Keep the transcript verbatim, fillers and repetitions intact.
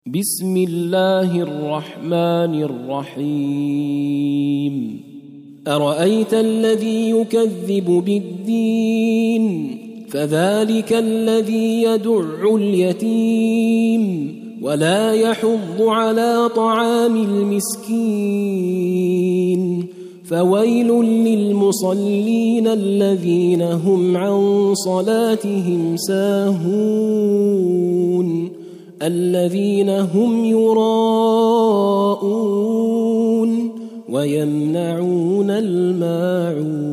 بسم الله الرحمن الرحيم أرأيت الذي يكذب بالدين فذلك الذي يدع اليتيم ولا يحض على طعام المسكين فويل للمصلين الذين هم عن صلاتهم ساهون الذين هم يراءون ويمنعون الماعون.